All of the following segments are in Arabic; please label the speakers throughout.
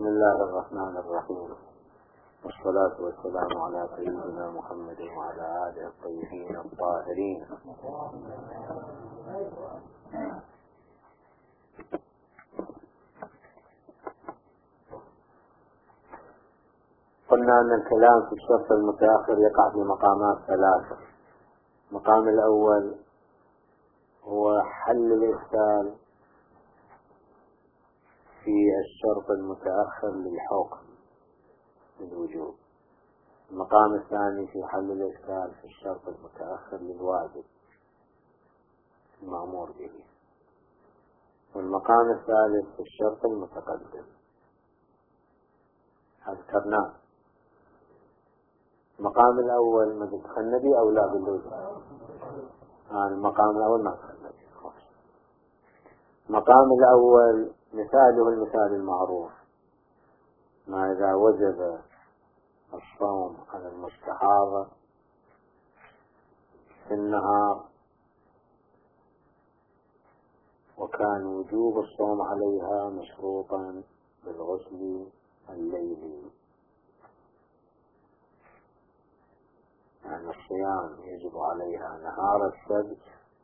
Speaker 1: الله الرحمن الرحيم، والصلاة والسلام على سيدنا محمد وعلى آله الطيبين الطاهرين. قلنا أن الكلام في الشرط المتأخر يقع في مقامات ثلاثة. المقام الأول هو حل الإشكال في الشرط المتأخر للحكم للوجوب. المقام الثاني في حل الإشكال في الشرط المتأخر للواجب المأمور به. والمقام الثالث في الشرط المتقدم أذكرناه. المقام الأول ما دخلنا به أو لا باللوجب؟ المقام الأول ما دخلنا به. المقام الأول مثاله المثال المعروف: ما إذا وجب الصوم على المستحاضة في النهار وكان وجوب الصوم عليها مشروطا بالغسل الليلي، يعني الصيام يجب عليها نهار السبت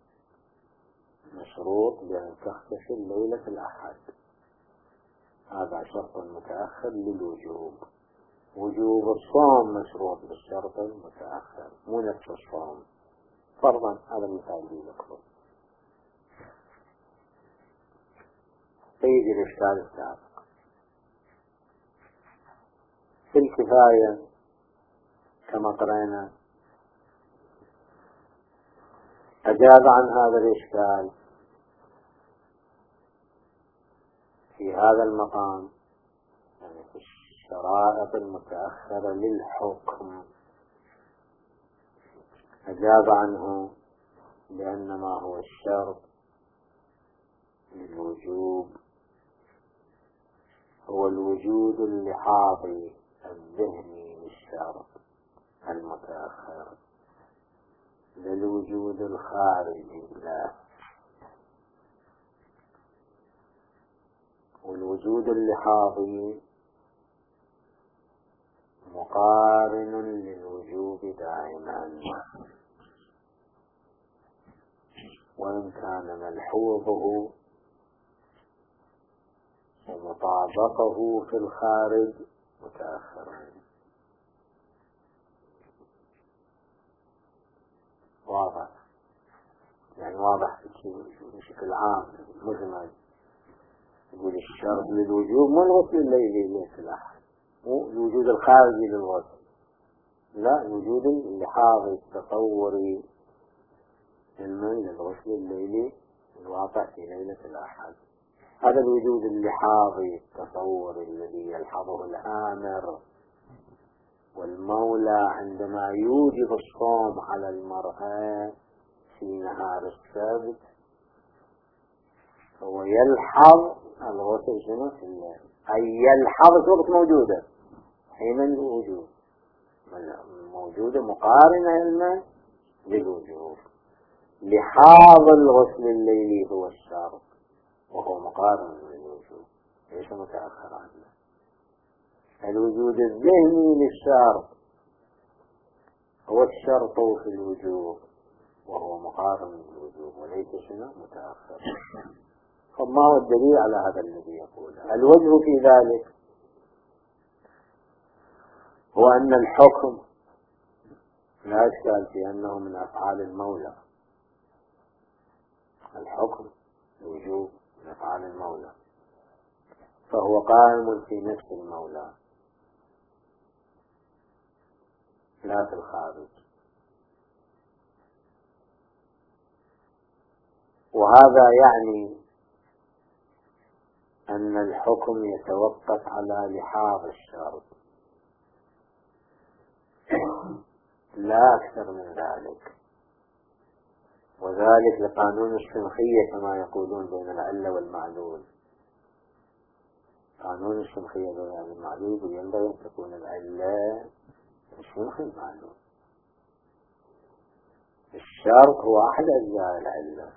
Speaker 1: مشروط بأن تغتسل ليلة الأحد. هذا شرط متأخر للوجوب. وجوب الصوم مشروط بالشرط المتأخر، مو نفس الصوم. فرضا هذا المثال اللي ذكره. فيجي الإشكال السابق في الكفاية كما قرأنا. أجاب عن هذا الإشكال في هذا المقام، يعني في الشرائط المتأخرة للحكم، أجاب عنه بأن ما هو الشرط للوجوب هو الوجود اللحاظي الذهني للشرط المتأخر، للوجود الخارجي لا. والوجود اللحاظي مقارن للوجوب دائما، وإن كان ملحوظه ومطابقه في الخارج متأخرا. واضح؟ يعني واضح بشكل عام مجمل. يقول الشرط للوجوب مو الغسل الليلي ليس الأحد، مو الوجود الخارجي للغسل، لا، الوجود اللحاظي التصوري للغسل الليلي الواقع في ليلة الأحد. هذا الوجود اللحاظي التصوري الذي يلحظه الآمر والمولى عندما يوجب الصوم على المرأة في نهار السبت، هو يلحظ الغسل شنو في الليل، أي يلحظ وقت موجودة حين الوجود موجودة مقارنة علما للوجوب. لحاظ الغسل الليلي هو الشرط وهو مقارن للوجوب، ليس متأخر عنه. الوجود الذهني للشرط هو الشرط في الوجوب وهو مقارن للوجوب وليس شنو متأخر. فما هو الدليل على هذا الذي يقوله؟ الوجه في ذلك هو أن الحكم لا إشكال في أنه من أفعال المولى. الحكم الوجوب من أفعال المولى، فهو قائم في نفس المولى لا في الخارج. وهذا يعني أن الحكم يتوقف على لحاظ الشرط لا أكثر من ذلك، وذلك لقانون الشنخية كما يقولون بين العلة والمعلول. قانون الشنخية بين العلة والمعلول ينبغي أن تكون العلة الشنخ المعلول. الشرط هو أحد أجزاء العلة،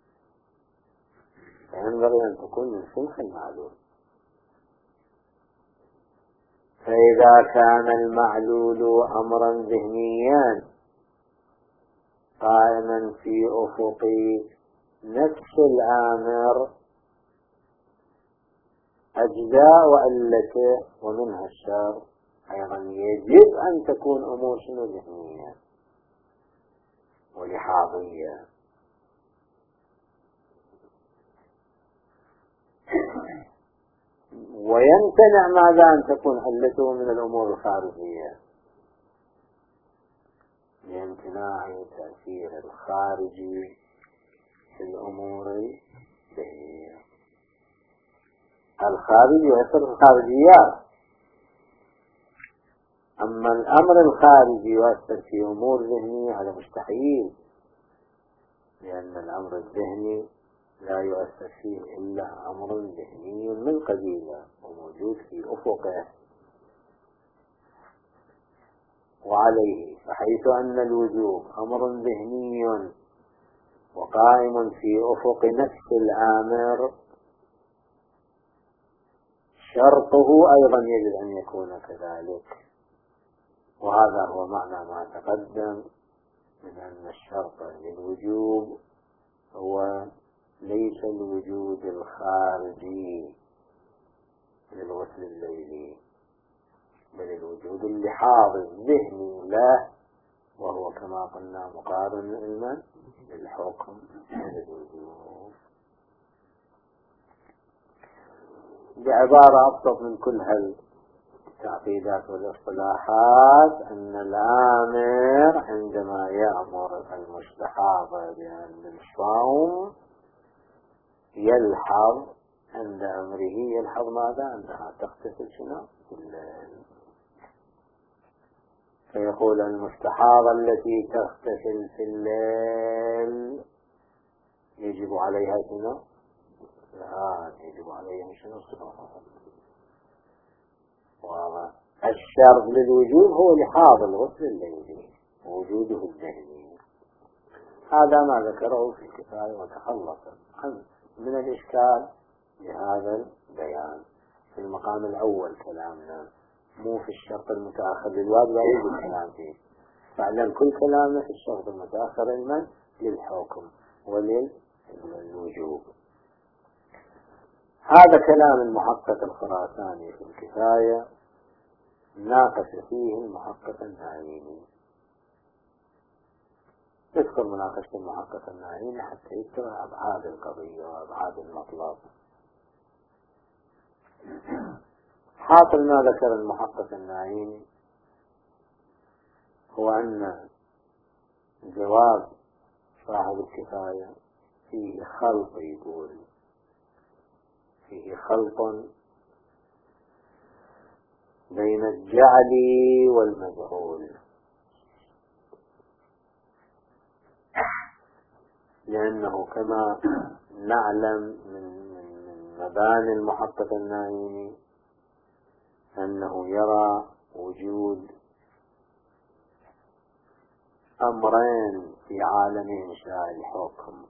Speaker 1: فينبغي أن تكون من شنخ المعلول. فإذا كان المعلول أمرا ذهنيا قائما في أفق نفس الآمر، أجزاء وألته ومنها الشر أيضا يجب أن تكون أمور شنو ذهنية ولحاظية. ويمتنع ماذا أن تكون علته من الأمور الخارجية لامتناع تأثير الخارجي في الأمور الذهنية. الخارجي يؤثر في الخارجيات، أما الأمر الخارجي يؤثر في أمور ذهنية هذا مستحيل، لأن الأمر الذهني لا يؤثر فيه إلا أمر ذهني من قبيله وموجود في أفقه. وعليه فحيث أن الوجوب أمر ذهني وقائم في أفق نفس الآمر، شرطه أيضا يجب أن يكون كذلك. وهذا هو معنى ما تقدم من أن الشرط للوجوب هو ليس الوجود الخارجي للغسل الليلي، بل الوجود اللحاظي الذهني له، وهو كما قلنا مقارن علما للحكم للوجوب. بعبارة أبسط من كل هالتعقيدات والاصطلاحات، أن الآمر عندما يأمر المستحاضة بأن الصوم يلحظ عند أمره، يلحظ ماذا؟ أنها تغتسل شنو؟ الليل. فيقول المستحاضة التي تغتسل في الليل يجب عليها شنو؟ لا، يجب عليها شنو؟ الشرط للوجوب هو لحاظ الغسل الليلي ووجوده الذهني. هذا ما ذكره في الكفاية وتخلص من الإشكال بهذا البيان. في المقام الأول كلامنا مو في الشرط المتأخر للواجب لا يوجد كلام فيه، فعلا كل كلامنا في الشرط المتأخر علما للحكم وللوجوب. هذا كلام المحقق الخراساني في الكفاية ناقش فيه المحقق النعيمي. تذكر مناقشة المحقق النعيمي حتى يذكر أبعاد القضية وأبعاد المطلب. حاصل ما ذكر المحقق النعيمي هو أن جواب صاحب الكفاية فيه خلط، يقول فيه خلط بين الجعل والمجعول، لأنه كما نعلم من مباني المحقق النعيمي أنه يرى وجود أمرين في عالم إنشاء الحكم.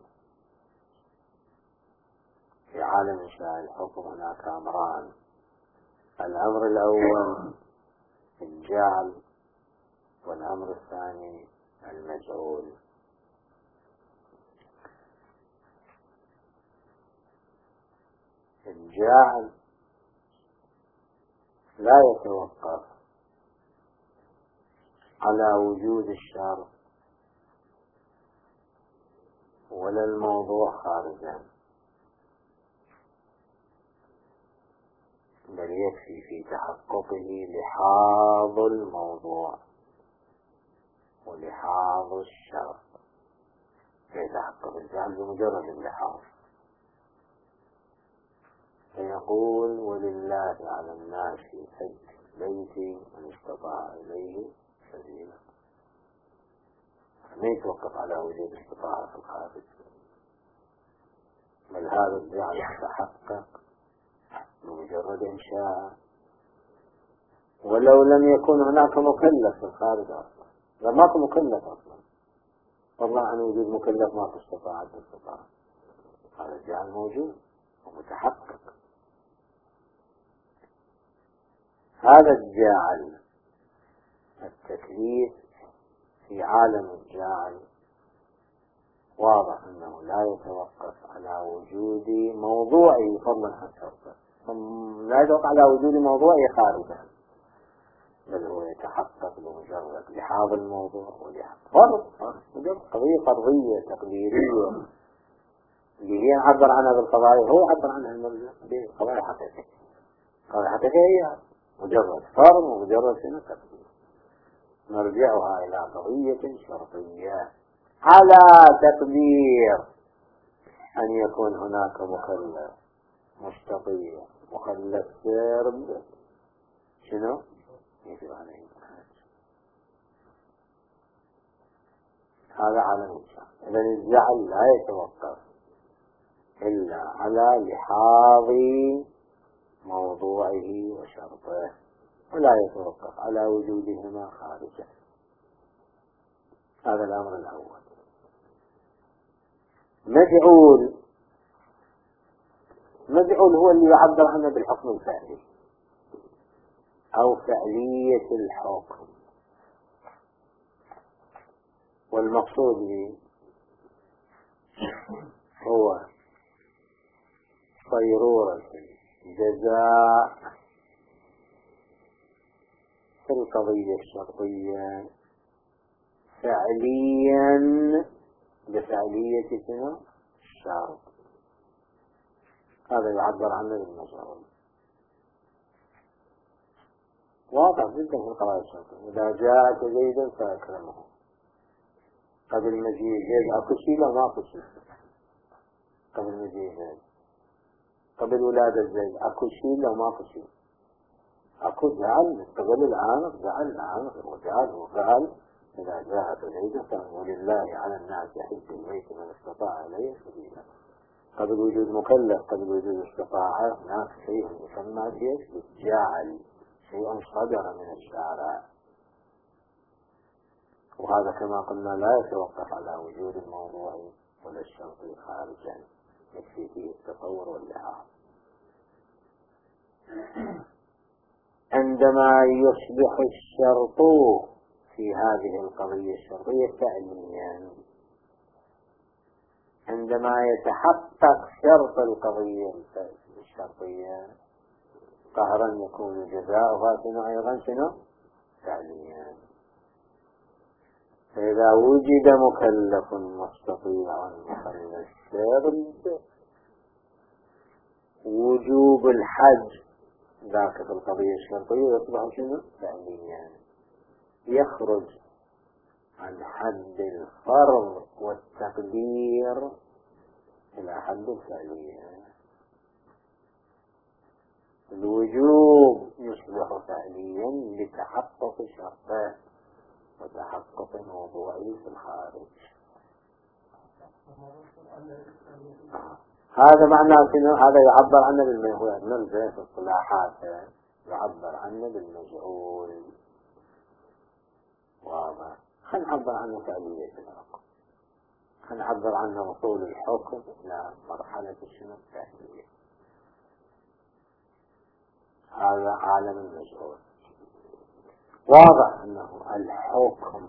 Speaker 1: في عالم إنشاء الحكم هناك أمران: الأمر الأول الجعل، والأمر الثاني المجعول. الجعل لا يتوقف على وجود الشرط ولا الموضوع خارجا، بل يكفي في تحققه لحاظ الموضوع ولحاظ الشرط. يتحقق الجعل بمجرد اللحاظ، فيقول: ولله على الناس حج بيتي من استطاع إليه سبيلا. ما يتوقف على وجود استطاعة في الخارج، بل هذا الجعل يتحقق بمجرد إنشاء، ولو لم يكن هناك مكلف في الخارج أصلا، لما مكلف أصلا، والله عن وجود مكلف ما تستطاع الاستطاعة، هذا الجعل موجود ومتحقق. هذا الجاعل التكليف في عالم الجاعل واضح أنه لا يتوقف على وجود موضوعه فضلا عن شرطه، لا يتوقف على وجود موضوعه خارجا، بل هو يتحقق بمجرد لحاظ الموضوع فرض مجرد قضية فرضية تقديرية اللي هي نعبر عنها بالقضايا، هو يعبر عنها المرجع بقضايا حقيقية. قضايا حقيقية هي مجرد فرض ومجرد شنو تقدير، نرجعها إلى قضية شرطية على تقدير أن يكون هناك مخلف مستطيع مخلف سرب شنو يجب عليه هذا عالم الجعل. إذن الجعل لا يتوقف إلا على لحاظ موضوعه وشرطه، ولا يتوقف على وجودهما خارجا. هذا الأمر الأول. مجعول هو اللي يعبر عنه بالحكم الفعلي أو فعلية الحكم، والمقصود به هو صيرورة جزاء في القضية الشرطية فعليا بفعلية شنو؟ الشرط. هذا يعبر عنه بالمجعول. واضح جدا في القضايا الشرطية. إذا جاءك زيدا فأكرمه، قبل مجيء زيد أكو شيء لا ما أكو شيء، قبل مجيء زيد قبل ولادة زيد أكو شيء لا ما أكو شيء، أكو جعل قبل العامق جعل العامق وجعل وفعل. إذا جاءك زيد ولله على الناس يحج البيت من استطاع إليه سبيلا. قبل وجود مكلف قبل وجود استطاعة هناك شيء يسمى بالجعل، شيء صدر من الشارع، وهذا كما قلنا لا يتوقف على وجود الموضوع ولا الشرط خارجا، يكفي فيه التصور واللحاظ. عندما يصبح الشرط في هذه القضية الشرطية فعليا، عندما يتحقق شرط القضية الشرطية قهرا يكون جزاؤها شنو أيضا شنو فعليا. فإذا وجد مكلف مستطيع مخلف سرب وجوب الحج ذاك في القضية الشرطية يصبح شنو فعليا، يخرج عن حد الفرض والتقدير إلى حد الفعلية. الوجوب يصبح فعليا لتحقق شرطه وتحقق موضوعه في الخارج. هذا معناه شنو؟ هذا يعبر عنه بالمجهول. نرجع في اصطلاحات يعبر عنه بالمجهول. واضح. خلينا نعبر عنه فعلية الحكم، خلينا نعبر عنه وصول الحكم إلى مرحلة شنو الفعلية. هذا عالم المجهول. واضح أنه الحكم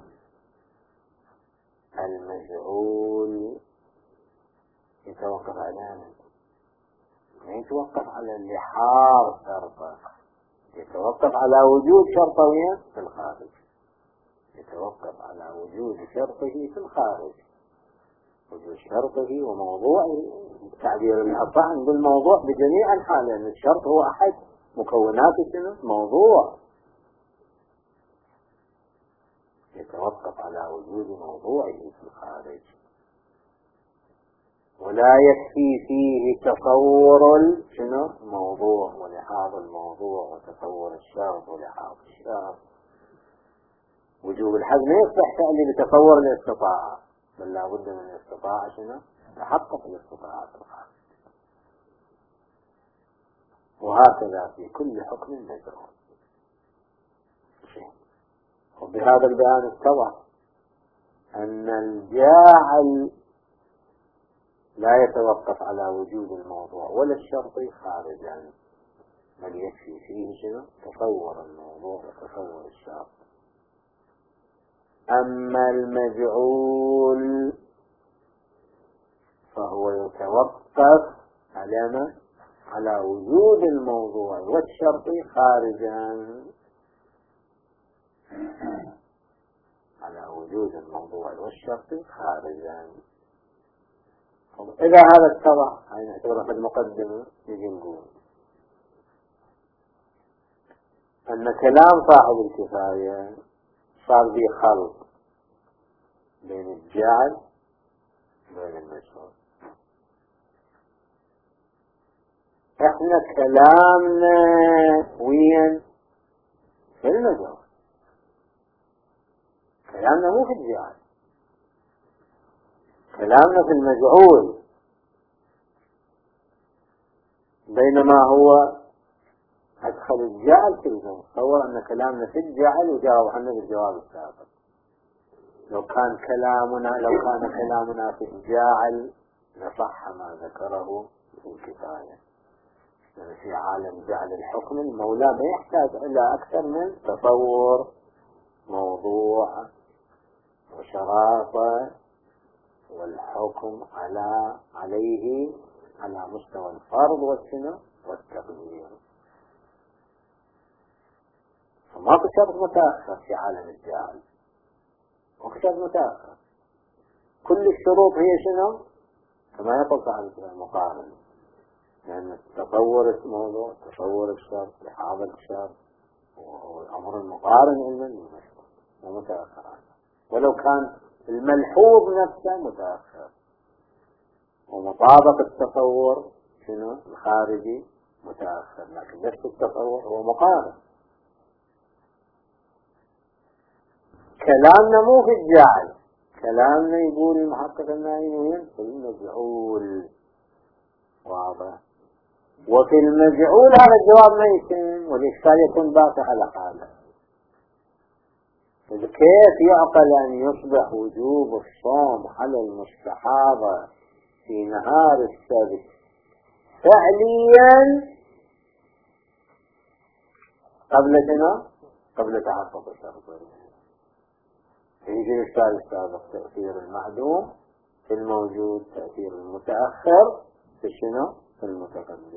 Speaker 1: المجهول يتوقف على ما يتوقف على اللحاظ شرطه، يتوقف على وجود شرطه في الخارج، يتوقف على وجود شرطه في الخارج، وجود شرطه وموضوعه. التعبير الأصح بالموضوع بجميع الحال، لأن الشرط هو أحد مكونات موضوع، يتوقف على وجود موضوعه في الخارج. ولا يكفي فيه تصور شنو الموضوع ولحاظ الموضوع وتصور الشرط ولحاظ الشرط. وجوب الحج ما يصبح فعلي بتصور الاستطاعة، بل لا بد من الاستطاعة شنو تحقق الاستطاعة في الخارج. وهكذا في كل حكم مجرور. وبهذا البيان اتضح أن الجاعل لا يتوقف على وجود الموضوع ولا الشرط خارجا، بل يكفي فيه شنو؟ تصور الموضوع وتصور الشرط. أما المجعول فهو يتوقف على وجود الموضوع والشرط خارجا، على وجود الموضوع والشرط خارجا. إذا هذا اتضح، هاي نعتبرها في المقدمة، نجي نقول أن كلام صاحب الكفاية صار به خلط بين الجعل وبين المجعول. احنا كلامنا وين؟ في المجعول، كلامنا مو في الجعل، كلامنا في المجعول، بينما هو أدخل الجعل في الجمع. تصور أن كلامنا في الجعل وجاوب عنه بالجواب السابق. لو كان كلامنا في الجاعل لصح ما ذكره في الكفاية، يعني في عالم جعل الحكم المولى ما يحتاج إلى أكثر من تصور موضوع وشرافة والحكم عليه على مستوى الفرض والسنة والتقدير. فما في شرط متأخر في عالم الجعل، وكتاب متأخر. كل الشروط هي شنو؟ كما يقول صاحب المقارن، لأن تصور الموضوع، تصور الشرط، إحاطة الشرط، والأمر المقارن علما بالمشروع ومتأخر عنه، ولو كان الملحوظ نفسه متأخر، ومطابق التصور شنو الخارجي متأخر، لكن نفس التصور هو مقارن. كلامنا مو في الجعل، كلامنا يقول المحقق النائي في المجعول. واضح؟ وفي المجعول هذا الجواب ما يتم، والإشكال يكون باقي على حاله. كيف يعقل أن يصبح وجوب الصوم على المستحاضة في نهار السبت فعليا قبل شنو؟ قبل تحقق الشرط. يجي الإشكال السابق، تأثير المعدوم في الموجود، تأثير المتأخر في شنو؟ في المتقدم.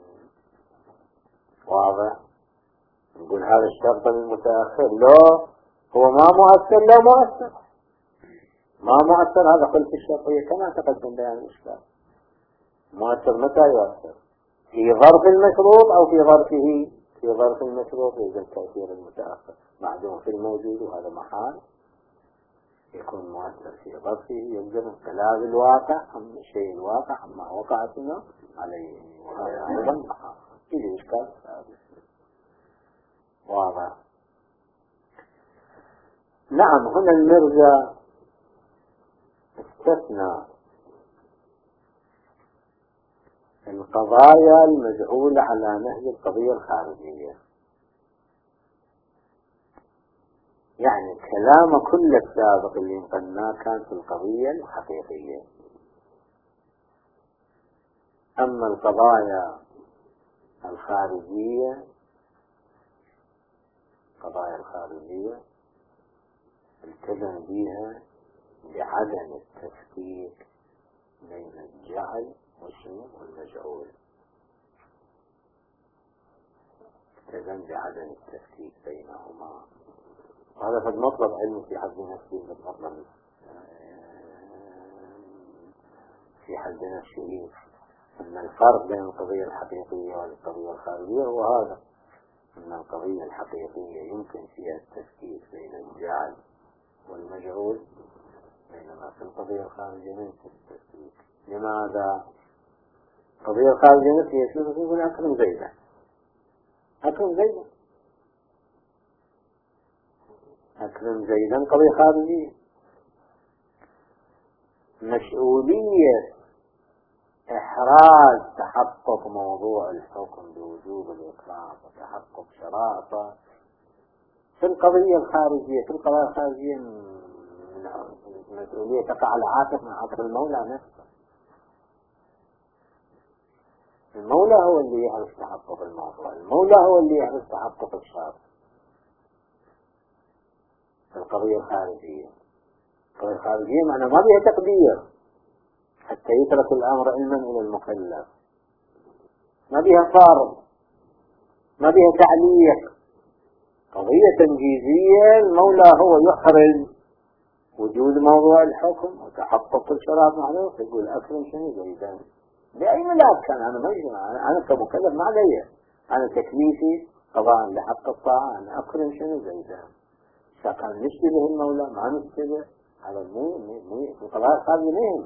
Speaker 1: واضح؟ نقول هذا الشرط المتأخر لو هو ما مؤثر، لا مؤثر، ما مؤثر، هذا قلت الشرطية كما تقدم بيان الإشكال. مؤثر متى يؤثر؟ في ظرف المشروط أو في ظرفه؟ في ظرف المشروط يوجد تأثير المتأخر معدوم في الموجود، وهذا محال يكون مؤثر في ظرفه، يلزم انقلاب الواقع عن الشيء الواقع عما وقعتنا عليه، وهذا أيضا محال. إذا إشكال ثابت. واضح؟ نعم. هنا المرجع استثنى القضايا المجعولة على نهج القضية الخارجية، يعني كلام كل السابق اللي نقلناه كان في القضية الحقيقية. أما القضايا الخارجية، القضايا الخارجية التزم بها بعدم التفكيك بين الجعل والمجعول، التزم بعدم التفكيك بينهما. وهذا قد مطلب علمي في حد نفسه، مطلب في حد نفسه، أن الفرق بين القضية الحقيقية والقضية الخارجية هو هذا، أن القضية الحقيقية يمكن فيها التفكيك بين الجعل والمجعول، بينما في القضية الخارجية لا يمكن التفكيك. لماذا؟ القضية الخارجية نفسها شو يقول أكرم زيدا، أكرم زيدا، أكرم زيدا قضية خارجية. مسؤولية إحراز تحقق موضوع الحكم بوجوب الإكرام وتحقق شرافة في القضية الخارجية. في القضايا الخارجية المسؤولية تقع على عاتق من عاتق المولى نفسه. المولى هو اللي يعرف تحقق الموضوع، المولى هو اللي يعرف تحقق الشرط. القضية الخارجية، القضية الخارجية معنى ما بها تقدير حتى يترك الأمر علما إلى المكلف، ما بها فرض، ما بها تعليق. قضية تنجيزية، المولى هو يحرز وجود موضوع الحكم وتحقق الشرط معروف، يقول أكرم شنو زيدان بأي ملاك كان. أنا ما أنا كمكلف ما علي، أنا تكليفي قضاء لحق الطاعة أن أكرم شنو زيدان. إذا كان نشتبه المولى ما نشتبه على القضاء الخارجي مهم.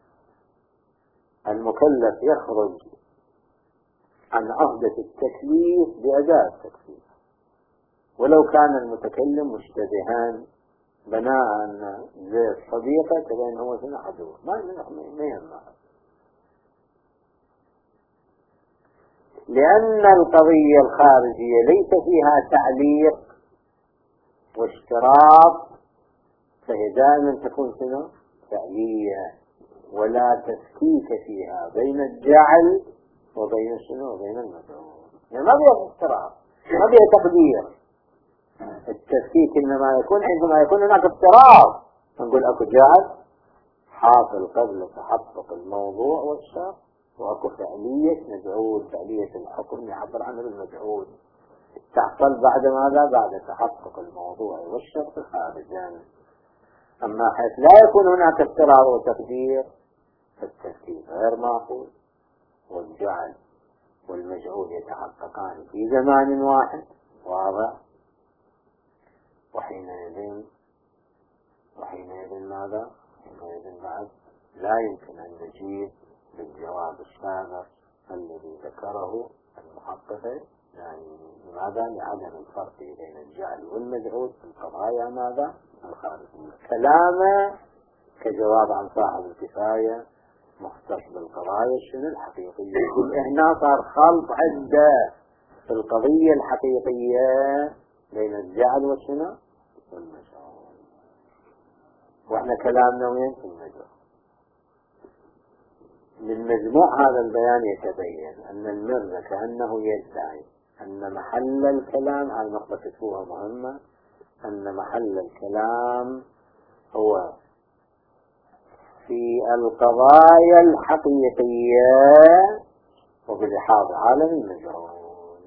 Speaker 1: المكلف يخرج عن عهدة التكليف بأداء التكليف، ولو كان المتكلم مشتبهان بناء أن زيد صديقه تبين هو شنو عدو، ما يهم. لأن القضية الخارجية ليس فيها تعليق واشتراط، فهي دائما تكون شنو فعلية، ولا تفكيك فيها بين الجعل وبين شنو وبين المجعول. يعني ما بيها اشتراط، ما بيها تقدير. التفكيك إنما يكون عندما يكون هناك افتراض، نقول أكو جعل حاصل قبل تحقق الموضوع والشرط، وأكو فعلية مجعول، فعلية الحكم يعبر عنه بالمجعول، تحصل بعد ماذا؟ بعد تحقق الموضوع والشرط خارجا. أما حيث لا يكون هناك افتراض وتقدير فالتفكيك غير معقول، والجعل والمجعول يتحققان في زمان واحد واضح. وحينئذ ماذا؟ حينئذ بعد لا يمكن أن نجيب بالجواب السابق الذي ذكره المحقق. يعني لماذا؟ لعدم الفرق بين الجعل والمجعول في القضايا ماذا؟ الخارجية. كلامه كجواب عن صاحب الكفاية مختص بالقضايا شنو الحقيقية. هنا صار خلط عدة في القضية الحقيقية بين الجعل والشنو والمجعول، واحنا كلامنا وين في المجعول. من مجموع هذا البيان يتبين أن المرة كأنه يدعي أن محل الكلام، هذه نقطة تشوفها مهمة، أن محل الكلام هو في القضايا الحقيقية وبلحاظ عالم المجعول.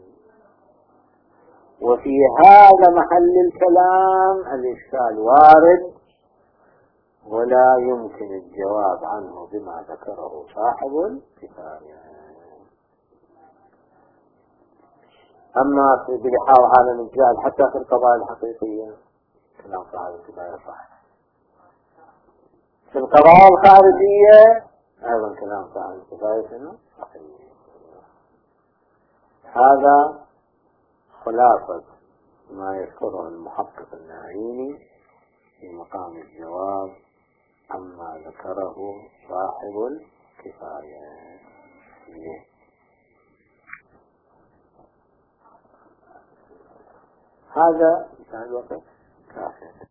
Speaker 1: وفي هذا محل الكلام الإشكال وارد ولا يمكن الجواب عنه بما ذكره صاحب الكفاية. أما بلحاظ عالم الجعل حتى في القضايا الحقيقية كلام صاحب الكفاية صح، في القضايا الخارجية أيضا كلام صاحب الكفاية شنو صحيح. هذا خلاصة ما يذكره المحقق النعيمي في مقام الجواب عما ذكره صاحب الكفاية. هذا انتهى الوقت.